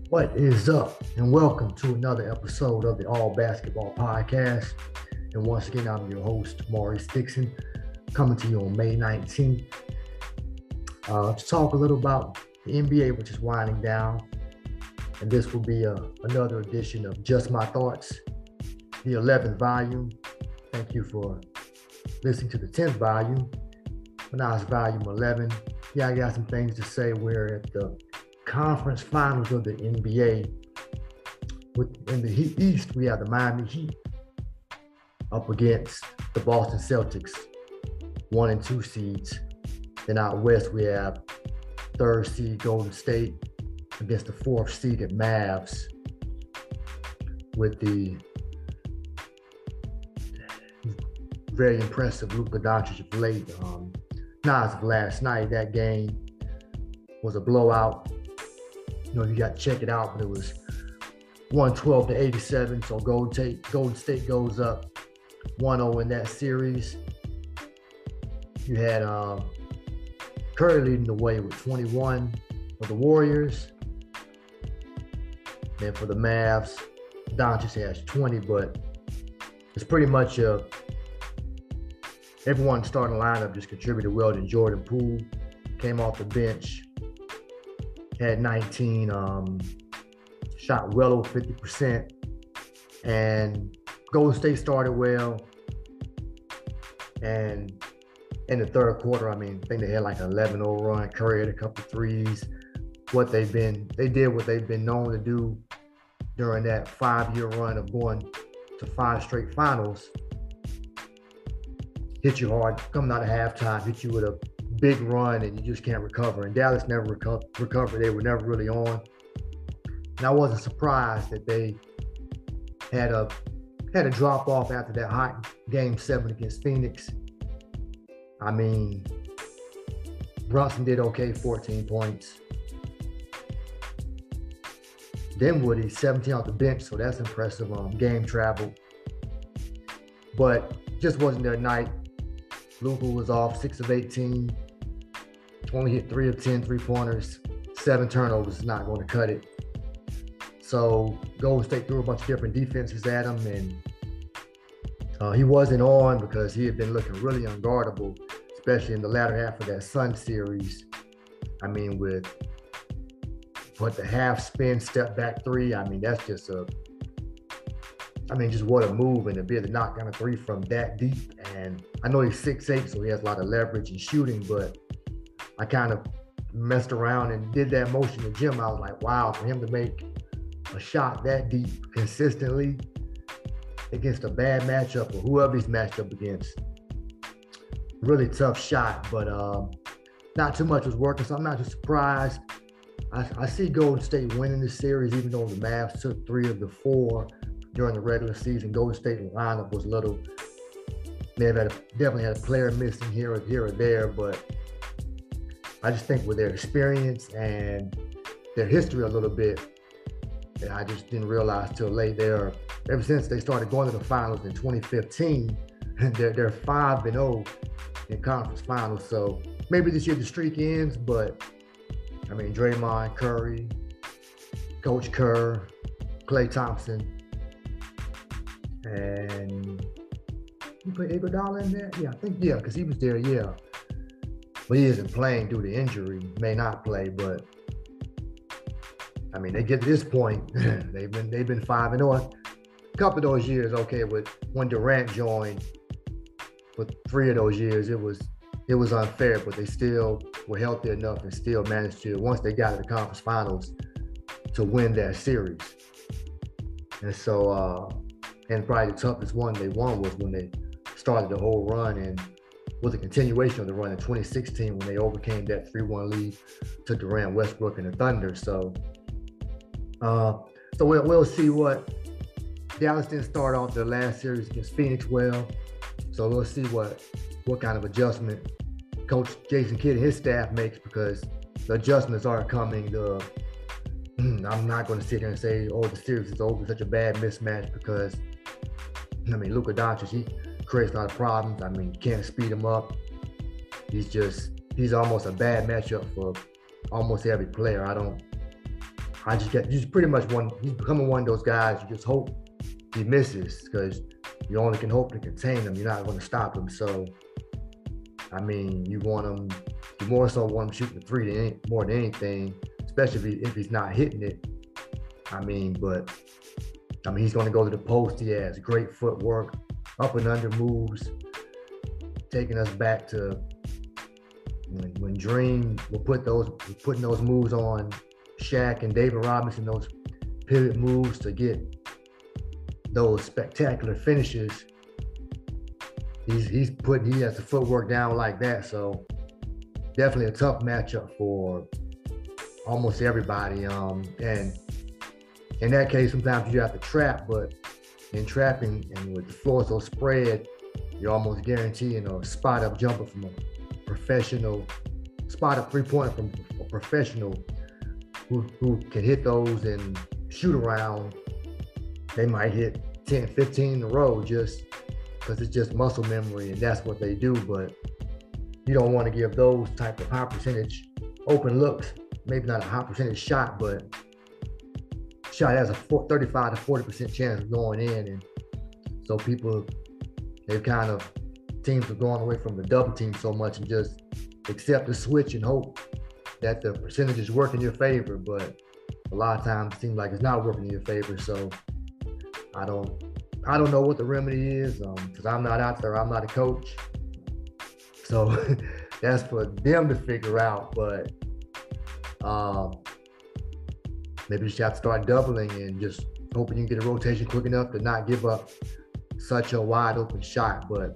What is up? And welcome to another episode of the All Basketball Podcast. And once again, I'm your host, Maurice Dixon, coming to you on May 19th to talk a little about the NBA, which is winding down. And this will be another edition of Just My Thoughts, the 11th volume. Thank you for listening to the 10th volume. But now it's volume 11. Yeah, I got some things to say. We're at the conference finals of the NBA. In the East, we have the Miami Heat up against the Boston Celtics, 1 and 2 seeds. Then out West, we have third seed Golden State against the fourth seeded Mavs, with the very impressive Luka Doncic of late. Not as of last night. That game was a blowout. You got to check it out, but it was 112-87. So Golden State goes up 1-0 in that series. You had Curry leading the way with 21 for the Warriors. Then for the Mavs, Doncic has 20, but it's pretty much everyone starting lineup just contributed well. To Jordan Poole came off the bench, had 19, shot well over 50%. And Golden State started well. And in the third quarter, I think they had like an 11-0 run. Curry had a couple threes. They did what they've been known to do during that 5-year run of going to 5 straight finals. Hit you hard, coming out of halftime, hit you with a big run, and you just can't recover. And Dallas never recovered. They were never really on. And I wasn't surprised that they had a drop off after that hot Game 7 against Phoenix. Brunson did okay, 14 points. Dinwiddie, 17 off the bench, so that's impressive. Game travel. But just wasn't their night. Luka was off 6 of 18. Only hit 3 of 10 3-pointers. 7 turnovers is not going to cut it. So Golden State threw a bunch of different defenses at him, and he wasn't on because he had been looking really unguardable, especially in the latter half of that Sun series. With the half spin step back 3, that's just just what a move, and to be able to knock down a 3 from that deep. And I know he's 6'8", so he has a lot of leverage in shooting, but I kind of messed around and did that motion in the gym. I was like, wow, for him to make a shot that deep consistently against a bad matchup or whoever he's matched up against, really tough shot, but not too much was working, so I'm not too surprised. I see Golden State winning this series, even though the Mavs took 3 of the 4 during the regular season. Golden State lineup was definitely had a player missing here or there, but I just think with their experience and their history a little bit, that I just didn't realize till late. Ever since they started going to the finals in 2015, they're 5-0 in conference finals. So maybe this year the streak ends, but Draymond, Curry, Coach Kerr, Klay Thompson, and you put Iguodala in there? Yeah, I think, because he was there, yeah. But he isn't playing due to injury. May not play, but they get to this point, they've been 5-0. A couple of those years, okay, when Durant joined, for 3 of those years, it was unfair, but they still were healthy enough and still managed to, once they got to the conference finals, to win that series. And so, and probably the toughest one they won was when they started the whole run, and was a continuation of the run in 2016 when they overcame that 3-1 lead to Durant, Westbrook, and the Thunder. So we'll see what Dallas didn't start off their last series against Phoenix well. So we'll see what kind of adjustment Coach Jason Kidd and his staff makes, because the adjustments are coming. I'm not going to sit here and say, the series is over, such a bad mismatch, because Luka Doncic, he creates a lot of problems. You can't speed him up. He's almost a bad matchup for almost every player. he's pretty much he's becoming one of those guys you just hope he misses, because you only can hope to contain him. You're not going to stop him. So, I mean, you more so want him shooting the three more than anything, especially if he's not hitting it. He's going to go to the post. He has great footwork, up and under moves, taking us back to when Dream was putting those moves on Shaq and David Robinson, those pivot moves to get those spectacular finishes. He has the footwork down like that. So definitely a tough matchup for almost everybody. And in that case, sometimes you have to trap, but in trapping and with the floor so spread, you're almost guaranteeing a spot up jumper from a professional, spot up 3-pointer from a professional who can hit those and shoot around. They might hit 10, 15 in a row just because it's just muscle memory, and that's what they do. But you don't want to give those type of high percentage open looks, maybe not a high percentage shot, but shot has a 35 to 40% chance of going in. And so teams are going away from the double team so much and just accept the switch and hope that the percentages work in your favor. But a lot of times it seems like it's not working in your favor. So I don't know what the remedy is, because I'm not out there. I'm not a coach. So that's for them to figure out. But maybe you should have to start doubling and just hoping you can get a rotation quick enough to not give up such a wide open shot. But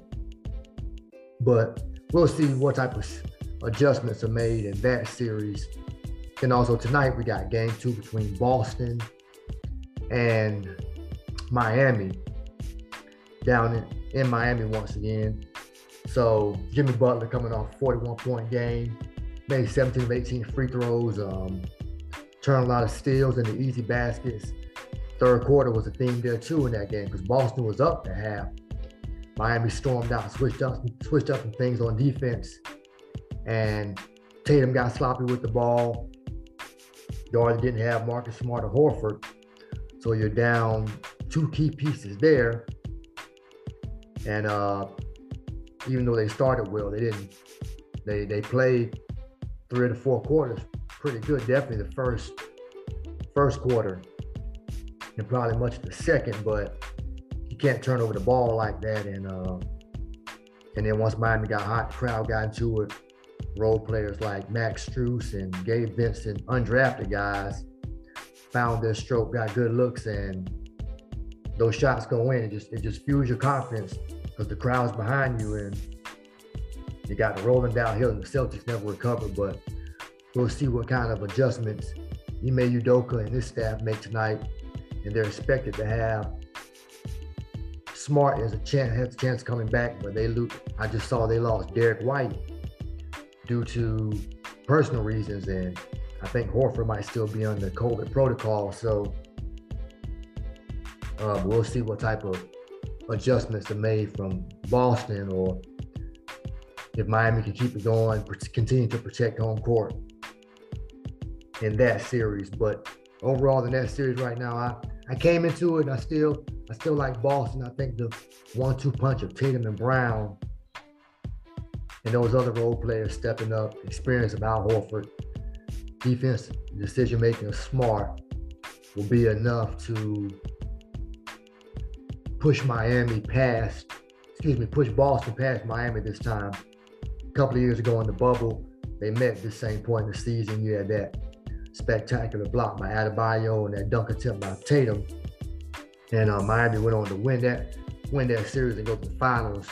we'll see what type of adjustments are made in that series. And also tonight we got game 2 between Boston and Miami, down in Miami once again. So Jimmy Butler coming off a 41-point game, made 17 of 18 free throws, turned a lot of steals into easy baskets. Third quarter was a theme there too in that game, because Boston was up at half. Miami stormed out, switched up some things on defense, and Tatum got sloppy with the ball. You already didn't have Marcus Smart or Horford, so you're down 2 key pieces there. And even though they started well, they didn't. They played 3 of the 4 quarters pretty good. Definitely the first quarter, and probably much of the second. But you can't turn over the ball like that. And then once Miami got hot, the crowd got into it. Role players like Max Strus and Gabe Vincent, undrafted guys, found their stroke, got good looks, and those shots go in. It just fuels your confidence because the crowd's behind you, and you got the rolling downhill, and the Celtics never recovered. But we'll see what kind of adjustments Ime Udoka and his staff make tonight, and they're expected to have. Smart has a chance coming back, but I just saw they lost Derek White due to personal reasons, and I think Horford might still be under COVID protocol. So we'll see what type of adjustments are made from Boston, or if Miami can keep it going, continue to protect home court in that series. But overall, in that series right now, I came into it and I still like Boston. I think the 1-2 punch of Tatum and Brown and those other role players stepping up, experience of Al Horford, defense decision-making of Smart will be enough to push Boston past Miami this time. A couple of years ago in the bubble, they met this same point in the season. You had that spectacular block by Adebayo and that dunk attempt by Tatum. And Miami went on to win that series and go to the finals.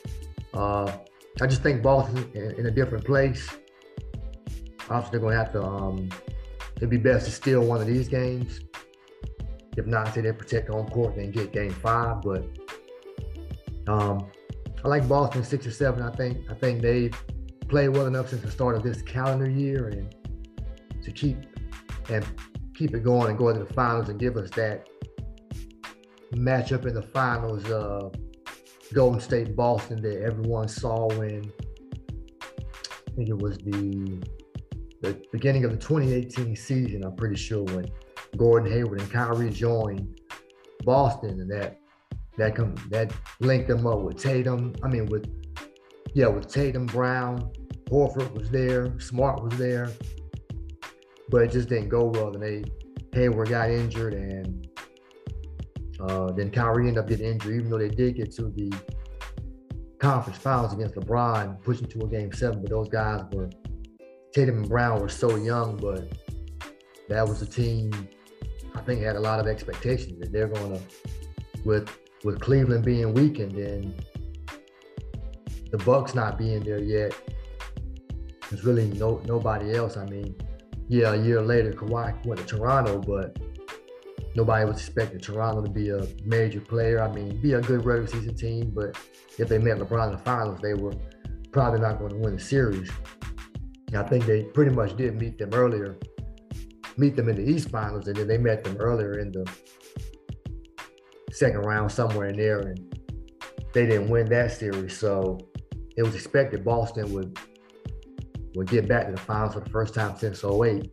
I just think Boston's in a different place. Obviously, they're going to have to, it'd be best to steal one of these games. If not, say they protect home court and get game 5. But I like Boston 6 or 7. I think they've played well enough since the start of this calendar year, and to keep it going and go to the finals and give us that matchup in the finals of Golden State and Boston that everyone saw when, I think it was the the beginning of the 2018 season, I'm pretty sure, when Gordon Hayward and Kyrie joined Boston, and that linked them up with Tatum. With Tatum, Brown, Horford was there, Smart was there, but it just didn't go well. And Hayward got injured, and then Kyrie ended up getting injured, even though they did get to the conference finals against LeBron, pushing to a game 7. But those guys Tatum and Brown were so young, but that was a team I think had a lot of expectations that they're going to, with Cleveland being weakened and the Bucks not being there yet, there's really nobody else. A year later, Kawhi went to Toronto, but nobody was expecting Toronto to be a major player. Be a good regular season team, but if they met LeBron in the finals, they were probably not going to win the series. And I think they pretty much did meet them in the East Finals, and then they met them earlier in the second round, somewhere in there, and they didn't win that series. So it was expected Boston would get back to the finals for the first time since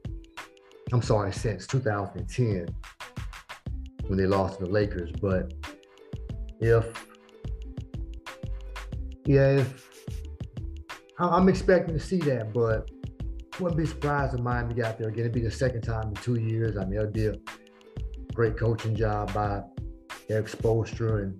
2010, when they lost to the Lakers. But I'm expecting to see that, but wouldn't be surprised if Miami got there again. It'd be the second time in 2 years. It'd be a great coaching job by Eric Spoelstra and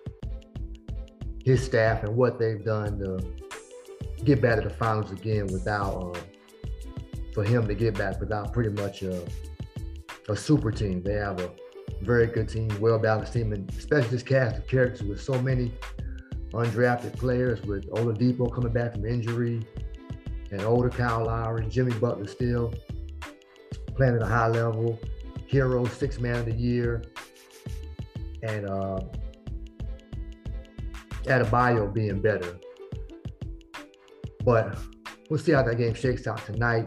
his staff, and what they've done to get back to the finals again for him to get back without pretty much a super team. They have a very good team, well-balanced team, and especially this cast of characters with so many undrafted players, with Oladipo coming back from injury, and older Kyle Lowry, Jimmy Butler still playing at a high level, Hero, 6th man of the year, and Adebayo being better. But we'll see how that game shakes out tonight.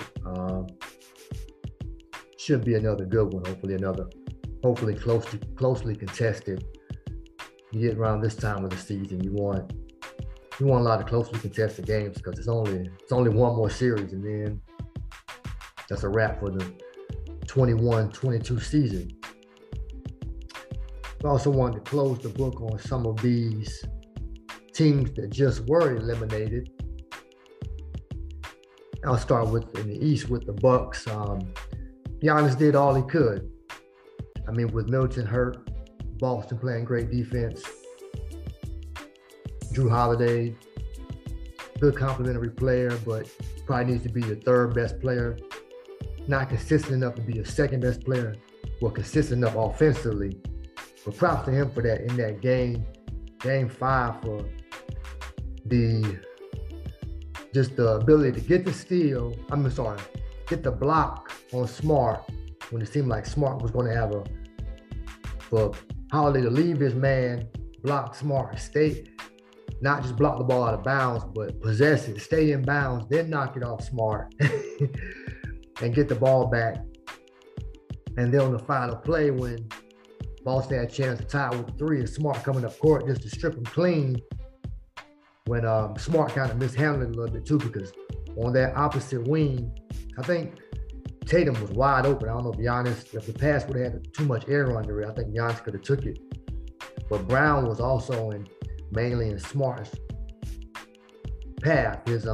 Should be another good one. Hopefully closely contested. You get around this time of the season, you want a lot of closely contested games, because it's only one more series, and then that's a wrap for the 21-22 season. I also wanted to close the book on some of these teams that just were eliminated. I'll start in the East with the Bucks. Giannis did all he could. With Middleton hurt, Boston playing great defense, Jrue Holiday, good complimentary player, but probably needs to be your 3rd best player. Not consistent enough to be your 2nd best player. Well, consistent enough offensively. But props to him for that in that game 5, for the ability to get the steal. Get the block on Smart when it seemed like Smart was going to have for Holiday to leave his man, block Smart, not just block the ball out of bounds, but possess it, stay in bounds, then knock it off Smart and get the ball back. And then on the final play, when Boston had a chance to tie with 3, and Smart coming up court just to strip him clean, when Smart kind of mishandled it a little bit too, because on that opposite wing, I think Tatum was wide open. I don't know if the pass would have had too much air under it, I think Giannis could have took it. But Brown was also mainly in Smart's path, his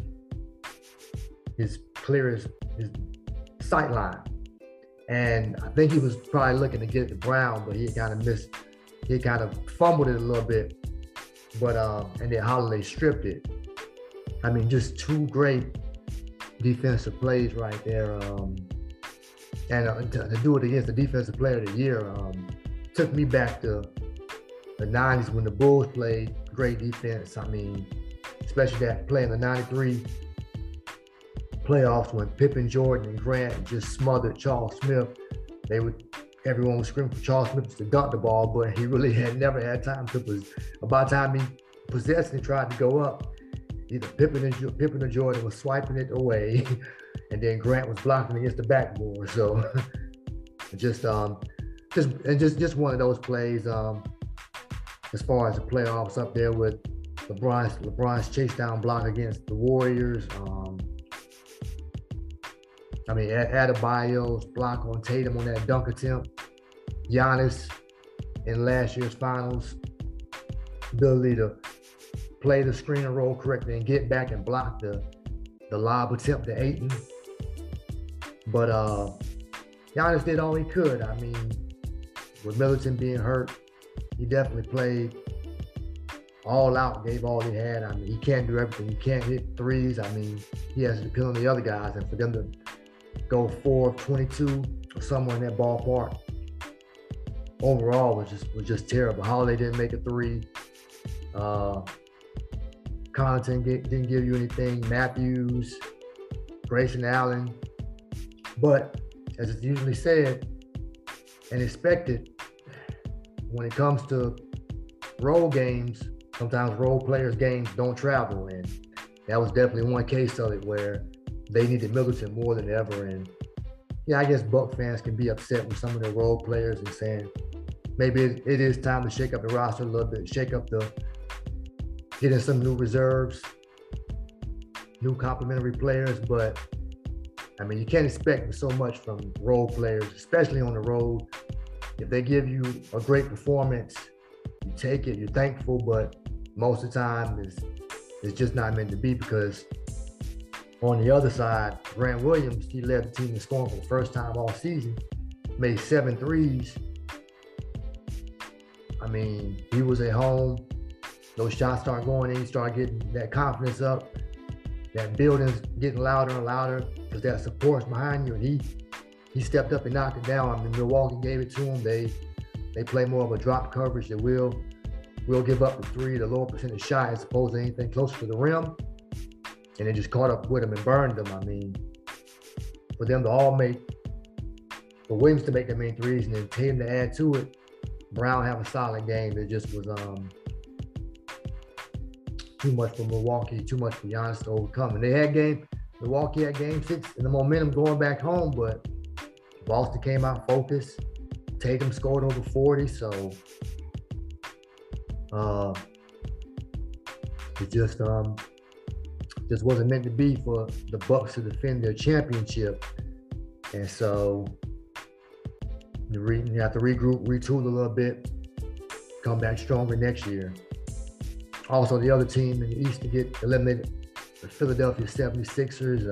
sight line. And I think he was probably looking to get it to Brown, but he kind of fumbled it a little bit. But and then Holiday stripped it. Just 2 great defensive plays right there. And to do it against the defensive player of the year took me back to the 90s when the Bulls played great defense. Especially that play in the 93 playoffs when Pippen, Jordan, and Grant just smothered Charles Smith. Everyone was screaming for Charles Smith to dunk the ball, but he really had never had time to. By the time he possessed and tried to go up, either Pippen or Jordan was swiping it away, and then Grant was blocking against the backboard. So just one of those plays. As far as the playoffs, up there with LeBron's chase down block against the Warriors. I mean, Adebayo's block on Tatum on that dunk attempt. Giannis in last year's finals, ability to play the screen and roll correctly and get back and block the lob attempt to Ayton. But Giannis did all he could. I mean, with Middleton being hurt, he definitely played all out, gave all he had. I mean, he can't do everything. He can't hit threes. I mean, he has to depend on the other guys. And for them to go 4 of 22 or somewhere in that ballpark, overall was just terrible. Holiday didn't make a three. Connaughton didn't give you anything. Matthews, Grayson Allen. But as it's usually said and expected, when it comes to role games, sometimes role players' games don't travel. And that was definitely one case of it where they needed Middleton more than ever. And yeah, I guess Buck fans can be upset with some of their role players and saying maybe it is time to shake up the roster a little bit, get in some new reserves, new complementary players. But I mean, you can't expect so much from role players, especially on the road. If they give you a great performance, you take it, you're thankful, but most of the time it's just not meant to be, because on the other side, Grant Williams, he led the team in scoring for the first time all season, made 7 threes. I mean, he was at home. Those shots start going in, he started getting that confidence up. That building's getting louder and louder because that support's behind you, and he stepped up and knocked it down. I mean, Milwaukee gave it to him. They play more of a drop coverage. They will give up the three, the lower percentage shot, as opposed to anything closer to the rim. And they just caught up with him and burned them. I mean, for Williams to make the main threes and then Tatum to add to it, Brown have a solid game. It just was too much for Milwaukee, too much for Giannis to overcome. And Milwaukee had game 6 and the momentum going back home, but Boston came out focused. Tatum scored over 40, so it just wasn't meant to be for the Bucks to defend their championship. And so you have to regroup, retool a little bit, come back stronger next year. Also, the other team in the East to get eliminated, the Philadelphia 76ers.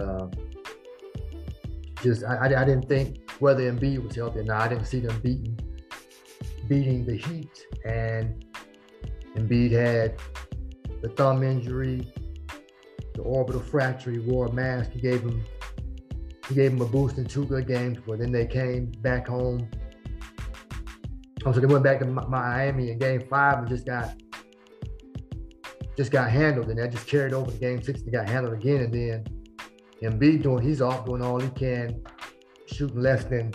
I didn't think whether Embiid was healthy or not. I didn't see them beating the Heat. And Embiid had the thumb injury, the orbital fracture. He wore a mask. He gave him a boost in 2 good games, but then they came back home. So they went back to Miami in Game 5 and just got handled, and that just carried over to Game 6. They got handled again, and then Embiid he's off doing all he can, shooting less than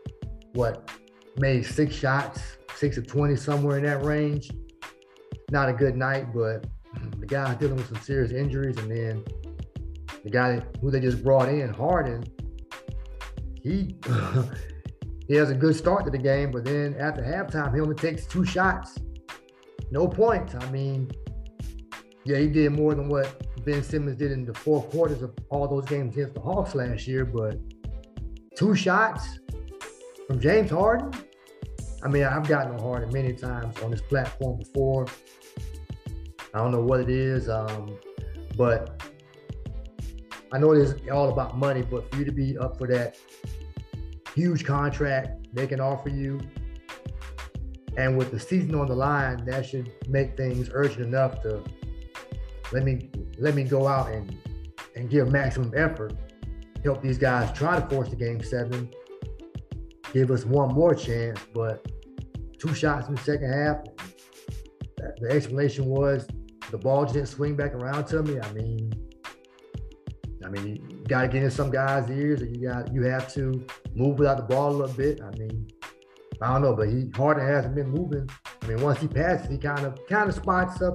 made 6 shots, 6 of 20, somewhere in that range. Not a good night, but the guy's dealing with some serious injuries, and then the guy who they just brought in, Harden, he has a good start to the game, but then after halftime, he only takes 2 shots, no points. I mean, yeah, he did more than what Ben Simmons did in the 4 quarters of all those games against the Hawks last year, but 2 shots from James Harden? I mean, I've gotten on Harden many times on this platform before. I don't know what it is, but I know it is all about money, but for you to be up for that huge contract they can offer you, and with the season on the line, that should make things urgent enough to let me go out and give maximum effort, help these guys try to force the Game 7, give us one more chance. But 2 shots in the second half, the explanation was the ball just didn't swing back around to me. I mean, you got to get in some guys' ears, or you have to move without the ball a little bit. I mean, I don't know, but Harden hasn't been moving. I mean, once he passes, he kind of spots up,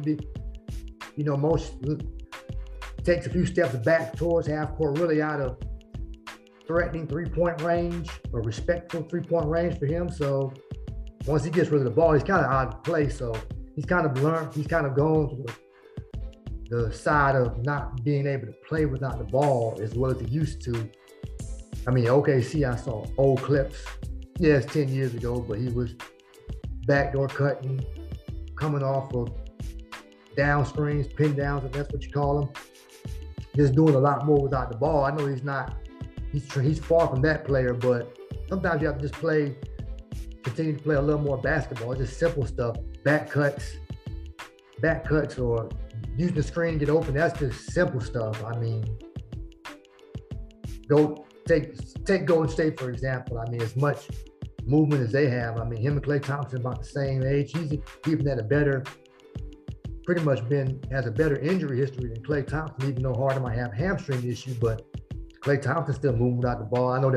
takes a few steps back towards half court, really out of threatening 3-point range or respectful 3-point range for him. So once he gets rid of the ball, he's kind of out of place. So he's kind of gone to the side of not being able to play without the ball as well as he used to. I mean, OKC, I saw old clips. Yes, 10 years ago, but he was backdoor cutting, coming off of down screens, pin downs, if that's what you call them. Just doing a lot more without the ball. I know he's far from that player, but sometimes you have to just continue to play a little more basketball, just simple stuff, back cuts or using the screen to get open. That's just simple stuff. I mean, take Golden State, for example. I mean, as much movement as they have, I mean, him and Klay Thompson about the same age. He's even has a better injury history than Klay Thompson, even though Harden might have a hamstring issue, but Klay Thompson still moving without the ball. I know the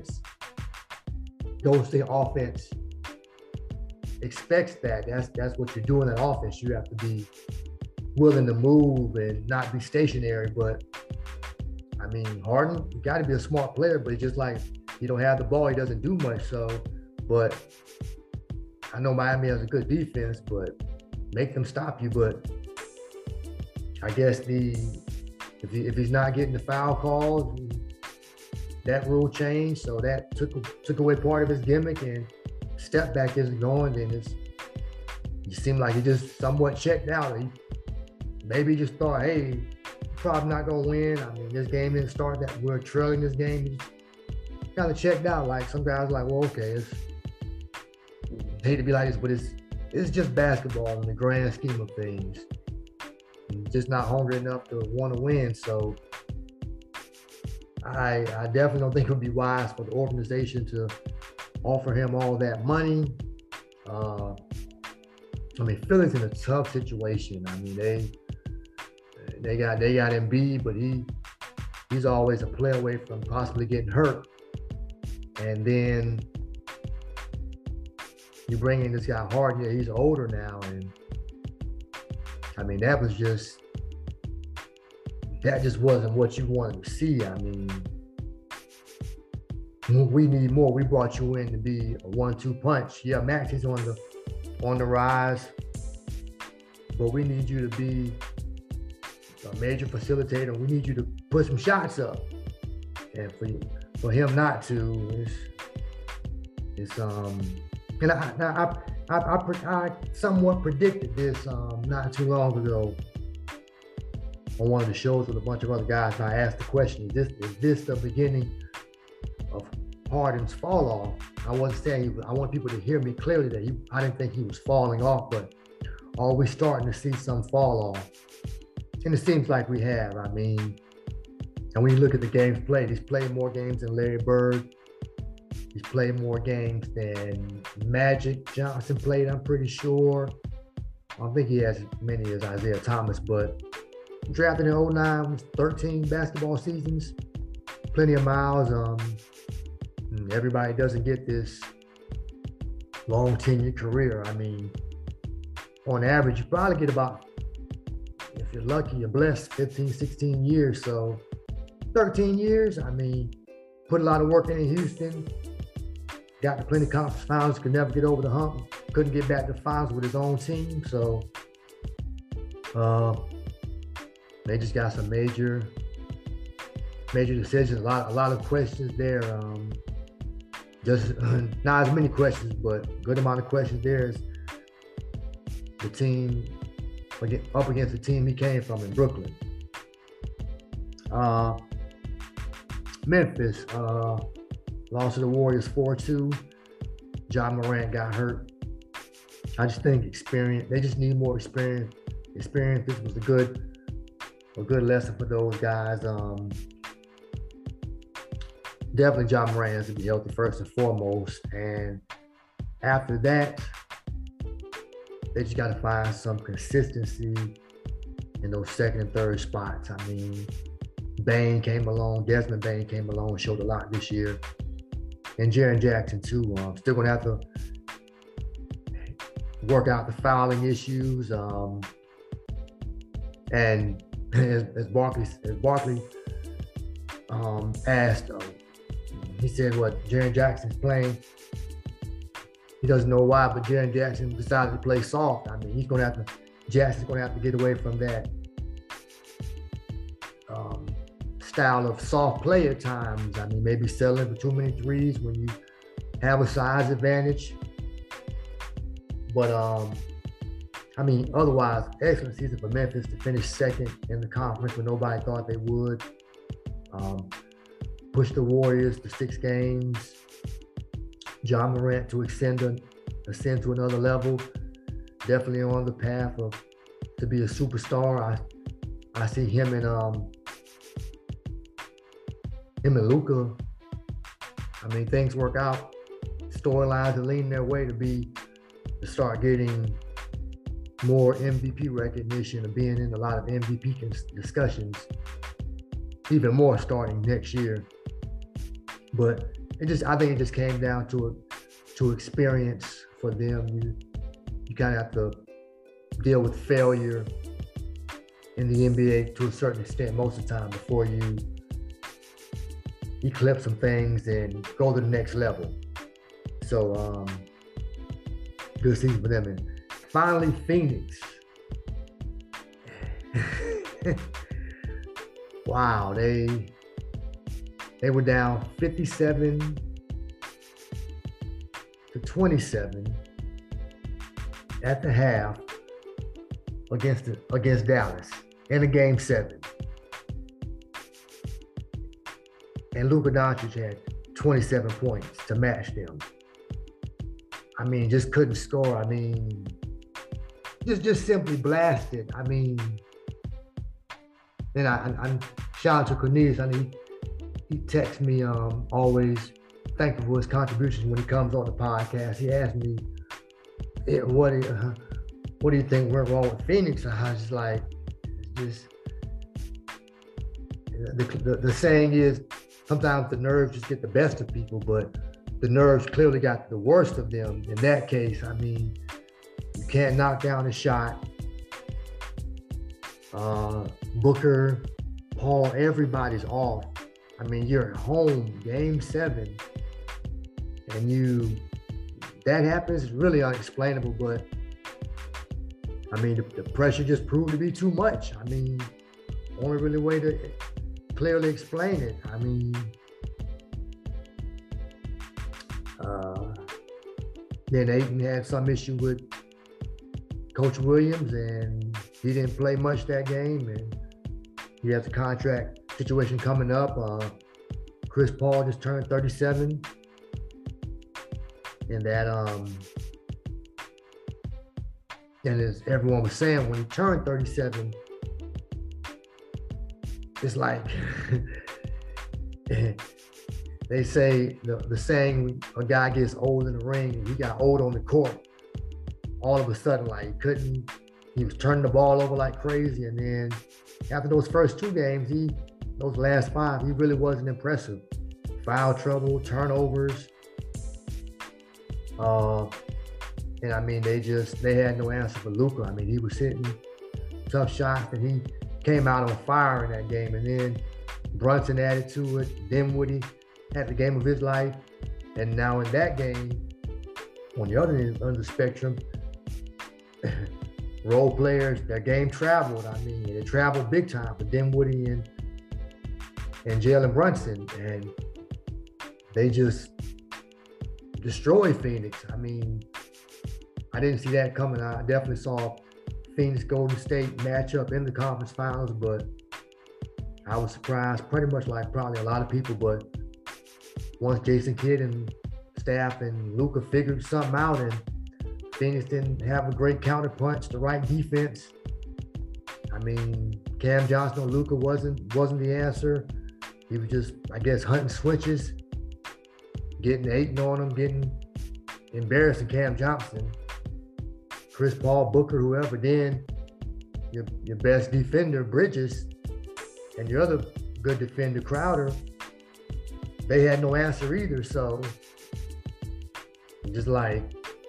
Golden State offense expects that. That's what you're doing in offense. You have to be willing to move and not be stationary. But I mean, Harden, you got to be a smart player, but it's just like he don't have the ball, he doesn't do much. So, but I know Miami has a good defense, but make them stop you. But I guess if he's not getting the foul calls, that rule changed, so that took away part of his gimmick, and step back isn't going. Then it seemed like he just somewhat checked out. Maybe just thought, hey, probably not gonna win. I mean, this game didn't start that we're trailing this game. He just kind of checked out. Like some guys, like, well, okay, I hate to be like this, but it's just basketball in the grand scheme of things. He's just not hungry enough to want to win. So I definitely don't think it would be wise for the organization to offer him all that money. I mean, Philly's in a tough situation. I mean, they got Embiid, but he's always a play away from possibly getting hurt. And then you bring in this guy Harden. Yeah, he's older now, and I mean, that just wasn't what you wanted to see. I mean, we need more. We brought you in to be a 1-2 punch. Yeah, Max is on the rise, but we need you to be a major facilitator. We need you to put some shots up, and for him not to, and I somewhat predicted this not too long ago on one of the shows with a bunch of other guys. And I asked the question: Is this the beginning of Harden's fall off? I wasn't saying I want people to hear me clearly that I didn't think he was falling off, but are we starting to see some fall off? And it seems like we have. I mean, and when you look at the games played, he's played more games than Larry Bird. He's played more games than Magic Johnson played, I'm pretty sure. I don't think he has as many as Isaiah Thomas, but drafted in 2009, 13 basketball seasons, plenty of miles. Everybody doesn't get this long tenured career. I mean, on average, you probably get about, if you're lucky, you're blessed, 15, 16 years. So 13 years, I mean, put a lot of work in Houston, got to plenty of conference finals, could never get over the hump, couldn't get back to the finals with his own team. So they just got some major decisions, a lot of questions there. Just not as many questions, but good amount of questions there. Is the team up against the team he came from in Brooklyn. Memphis lost to the Warriors 4-2. Ja Morant got hurt. I just think experience. They just need more experience. This was a good lesson for those guys. Definitely Ja Morant has to be healthy first and foremost. And after that, they just got to find some consistency in those second and third spots. I mean, Desmond Bane came along and showed a lot this year. And Jaren Jackson too. Still going to have to work out the fouling issues. And as Barkley asked, he said, Jaren Jackson's playing. He doesn't know why, but Jaren Jackson decided to play soft. I mean, Jackson's going to have to get away from that style of soft play at times. I mean, maybe settling for too many threes when you have a size advantage. But I mean, otherwise, excellent season for Memphis to finish second in the conference when nobody thought they would. Push the Warriors to 6 games. Ja Morant to ascend to another level. Definitely on the path to be a superstar. I see him and Luka. I mean, things work out. Storylines are leaning their way to start getting more MVP recognition and being in a lot of MVP discussions, even more starting next year. But I think it just came down to experience for them. You kind of have to deal with failure in the NBA to a certain extent most of the time before you eclipse some things and go to the next level. So good season for them. And finally, Phoenix. Wow, they were down 57-27 at the half against Dallas in a game 7. And Luka Doncic had 27 points to match them. I mean, just couldn't score. I mean, just simply blasted. I mean, and I shout out to Cornelius. I mean, he texts me always thankful for his contributions when he comes on the podcast. He asked me, what do you think went wrong with Phoenix? And I was just like, the saying is, sometimes the nerves just get the best of people, but the nerves clearly got the worst of them. In that case, I mean, you can't knock down a shot. Booker, Paul, everybody's off. I mean, you're at home, game 7, and that happens. It's really unexplainable, but I mean, the pressure just proved to be too much. I mean, only really way to clearly explain it. I mean, then Ayton had some issue with Coach Williams, and he didn't play much that game, and he has a contract situation coming up. Chris Paul just turned 37, and that and as everyone was saying, when he turned 37, it's like they say the saying, a guy gets old in the ring. He got old on the court. All of a sudden, like he was turning the ball over like crazy. And then after those first 2 games, those last 5, he really wasn't impressive. Foul trouble, turnovers. And I mean, they had no answer for Luka. I mean, he was hitting tough shots, and he came out on fire in that game. And then Brunson added to it. Dinwiddie had the game of his life. And now in that game, on the other end of the spectrum, role players, their game traveled. I mean, it traveled big time for Dinwiddie and Jalen Brunson. And they just destroyed Phoenix. I mean, I didn't see that coming. I definitely saw Phoenix Golden State matchup in the conference finals, but I was surprised, pretty much like probably a lot of people. But once Jason Kidd and staff and Luka figured something out, and Phoenix didn't have a great counterpunch, the right defense. I mean, Cam Johnson or Luka wasn't the answer. He was just, I guess, hunting switches, getting 8 on him, getting embarrassing Cam Johnson, Chris Paul, Booker, whoever. Then your best defender, Bridges, and your other good defender, Crowder, they had no answer either. So just like,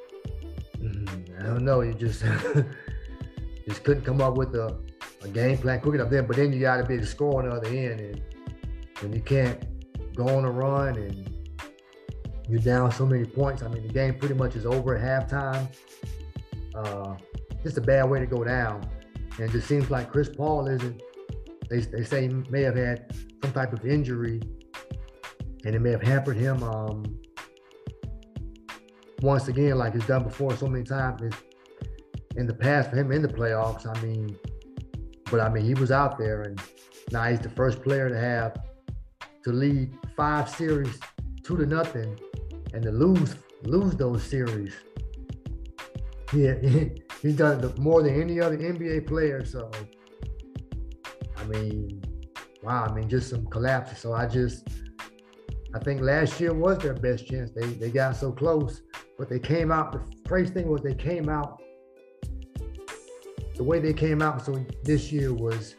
I don't know, you just couldn't come up with a game plan quick enough then. But then you got to be able to score on the other end, and you can't go on a run and you're down so many points. I mean, the game pretty much is over at halftime. Just a bad way to go down. And it just seems like Chris Paul isn't, they say he may have had some type of injury, and it may have hampered him once again, like it's done before so many times in the past for him in the playoffs. But he was out there, and now he's the first player to lead 5 series 2-0, and to lose those series. He's done it more than any other NBA player. So, wow. Just some collapses. So I think last year was their best chance. They got so close, but they came out. The crazy thing was they came out the way they came out. So this year was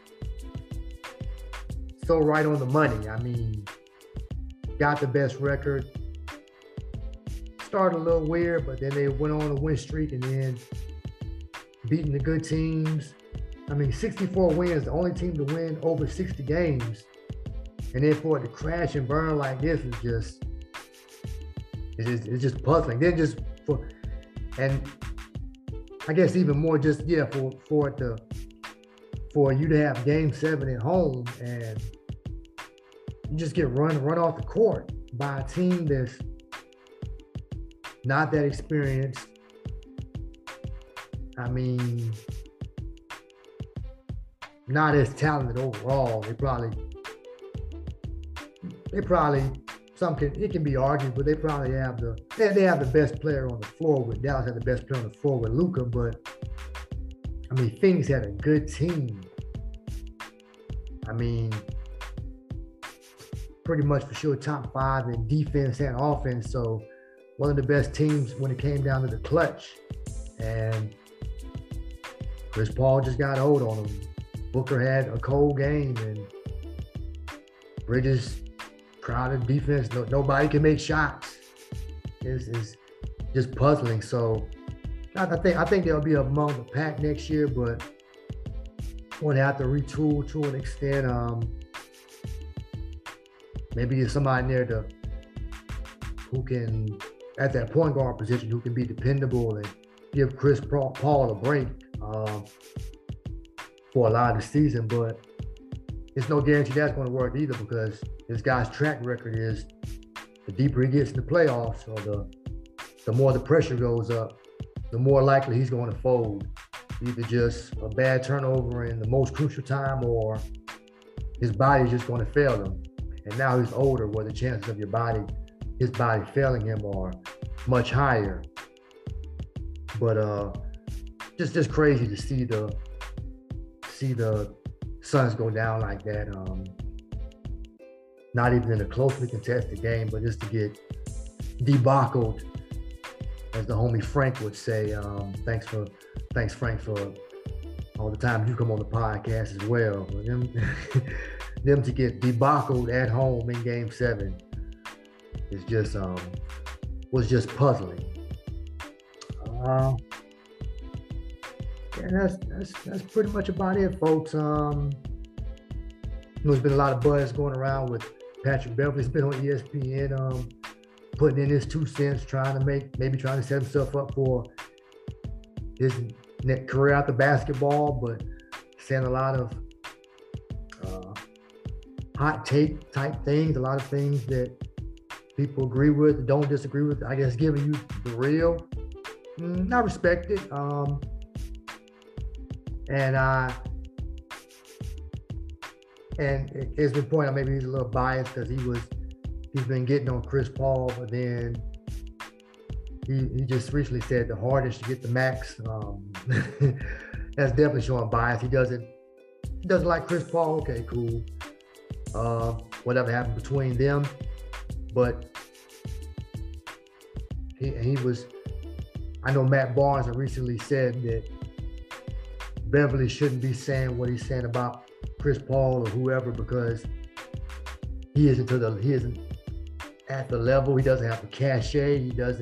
so right on the money. Got the best record. Started a little weird, but then they went on a win streak and then beating the good teams. 64 wins, the only team to win over 60 games. And then for it to crash and burn like this is it's just puzzling. And I guess even more for you to have game 7 at home and you just get run off the court by a team that's not that experienced. Not as talented overall. It can be argued, but they probably have they have the best player on the floor with Dallas had the best player on the floor with Luka, but Phoenix had a good team. Pretty much for sure top 5 in defense and offense. So one of the best teams when it came down to the clutch. And Chris Paul just got old on him. Booker had a cold game, and Bridges crowded defense. Nobody can make shots. It's just puzzling. So I think they'll be among the pack next year, but going to have to retool to an extent. Maybe there's somebody there who can, at that point guard position, who can be dependable and give Chris Paul a break for a lot of the season. But it's no guarantee that's going to work either, because this guy's track record is the deeper he gets in the playoffs, or the more the pressure goes up, the more likely he's going to fold. Either just a bad turnover in the most crucial time, or his body is just going to fail him. And now he's older, where the chances of his body failing him are much higher. But just crazy to see the Suns go down like that. Not even in a closely contested game, but just to get debacled, as the homie Frank would say. Thanks Frank for all the time you come on the podcast as well. Them to get debacled at home in Game 7 is was just puzzling. That's pretty much about it, folks. There's been a lot of buzz going around with Patrick Beverley. He's been on ESPN, putting in his 2 cents, trying to set himself up for his career after basketball, but saying a lot of hot take type things, a lot of things that people agree with, don't disagree with. I guess giving you the real. I respect it. And it's been pointed out, maybe he's a little biased because he's been getting on Chris Paul, but then he just recently said the hardest to get the max. That's definitely showing bias. He doesn't like Chris Paul. Okay, cool. Whatever happened between them, but he was. I know Matt Barnes recently said that Beverley shouldn't be saying what he's saying about Chris Paul or whoever, because he isn't at the level. He doesn't have the cachet.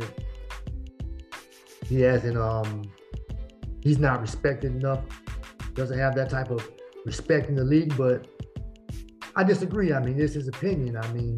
He's not respected enough. Doesn't have that type of respect in the league. But I disagree. This is opinion.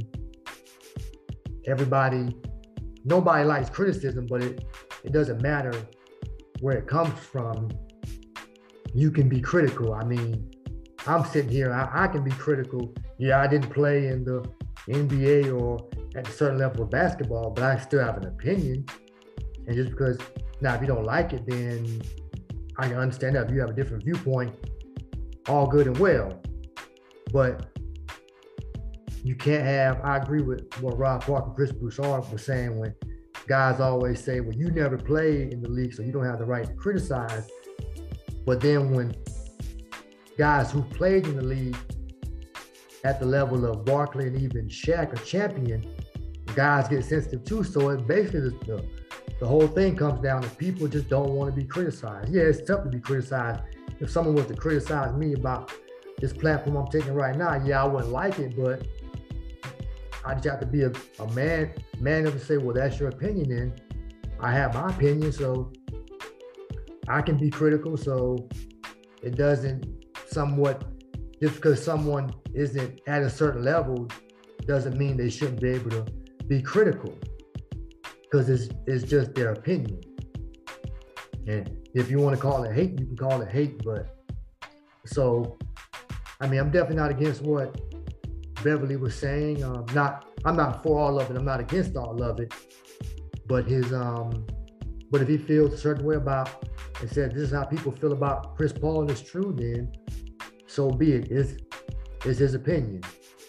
Nobody likes criticism, but it doesn't matter where it comes from. You can be critical. I'm sitting here, I can be critical Yeah, I didn't play in the NBA or at a certain level of basketball, but I still have an opinion. And just because, now if you don't like it, then I can understand that if you have a different viewpoint, all good and well. But you can't have, I agree with what Rob Parker and Chris Broussard was saying when guys always say, well, you never played in the league, so you don't have the right to criticize. But then when guys who played in the league at the level of Barkley and even Shaq or champion, guys get sensitive too. So it basically, the whole thing comes down to people just don't want to be criticized. Yeah, it's tough to be criticized. If someone was to criticize me about this platform I'm taking right now, yeah, I wouldn't like it, but I just have to be a man enough to say, well, that's your opinion then. I have my opinion, so I can be critical. So it doesn't just because someone isn't at a certain level doesn't mean they shouldn't be able to be critical, because it's just their opinion. And if you want to call it hate, you can call it hate. But so, I mean, I'm definitely not against what Beverly was saying. I'm not for all of it. I'm not against all of it. But but if he feels a certain way about and said this is how people feel about Chris Paul and it's true, then so be it. It's his opinion.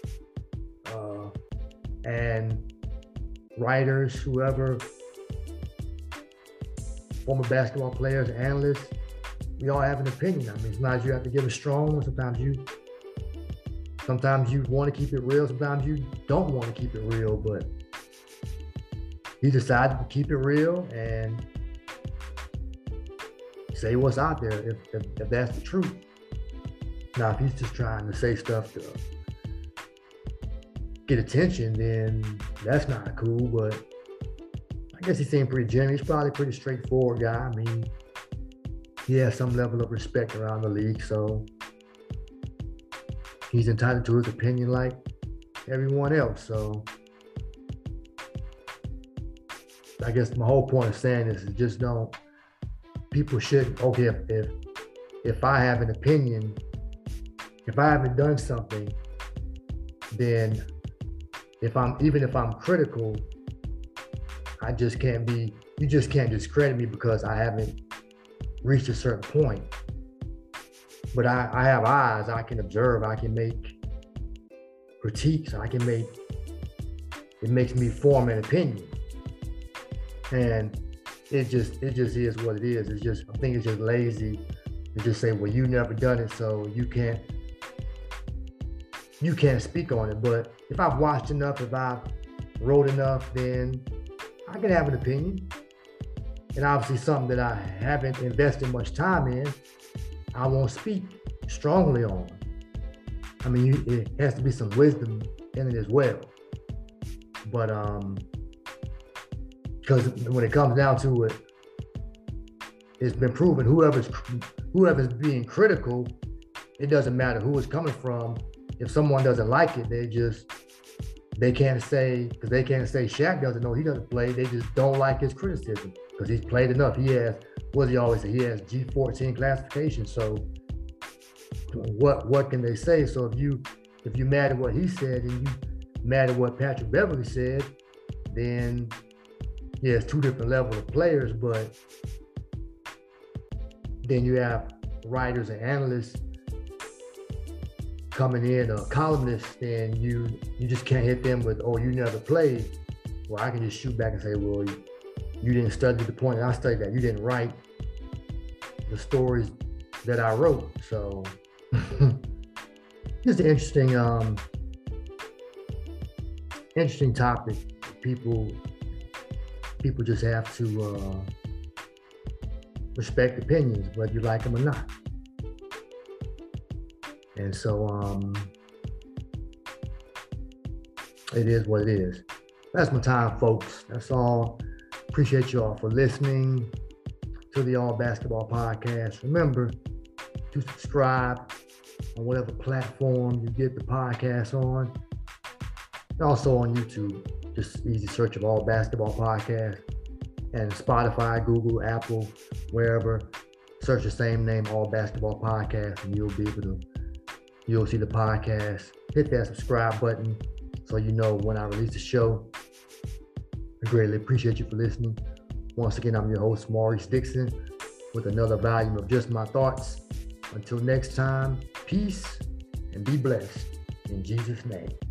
And writers, whoever, former basketball players, analysts, we all have an opinion. I mean, sometimes you have to give a strong one. Sometimes you want to keep it real. Sometimes you don't want to keep it real. But he decided to keep it real and say what's out there if that's the truth. Now, if he's just trying to say stuff to get attention, then that's not cool. But I guess he seemed pretty genuine. He's probably a pretty straightforward guy. I mean, he has some level of respect around the league, so he's entitled to his opinion like everyone else. So I guess my whole point of saying this is just people shouldn't, okay, if I have an opinion, if I haven't done something, then even if I'm critical, you just can't discredit me because I haven't reached a certain point. But I have eyes, I can observe, I can make critiques, it makes me form an opinion. And it just is what it is. I think it's just lazy to just say, well, you never done it, so you can't speak on it. But if I've watched enough, if I've wrote enough, then I can have an opinion. And obviously something that I haven't invested much time in, I won't speak strongly on. I mean, it has to be some wisdom in it as well. But because when it comes down to it, it's been proven whoever's being critical, it doesn't matter who it's coming from. If someone doesn't like it, they can't say Shaq doesn't know he doesn't play. They just don't like his criticism because he's played enough. He has, what does he always say? He has G14 classification. So what can they say? So if you mad at what he said and you mad at what Patrick Beverly said, then yeah, it's two different levels of players. But then you have writers and analysts coming in, or columnists, and you just can't hit them with, oh, you never played. Well, I can just shoot back and say, well, you didn't study the point I studied that. You didn't write the stories that I wrote. So it's an interesting topic. People just have to respect opinions, whether you like them or not. And so it is what it is. That's my time, folks. That's all. Appreciate you all for listening to the All Basketball Podcast. Remember to subscribe on whatever platform you get the podcast on. And also on YouTube. Just easy search of All Basketball Podcast. And Spotify, Google, Apple, wherever. Search the same name, All Basketball Podcast, and you'll see the podcast hit that subscribe button so you know when I release the show. I greatly appreciate you for listening. Once again, I'm your host, Maurice Dixon, with another volume of Just My Thoughts. Until next time, peace and be blessed. In Jesus' name.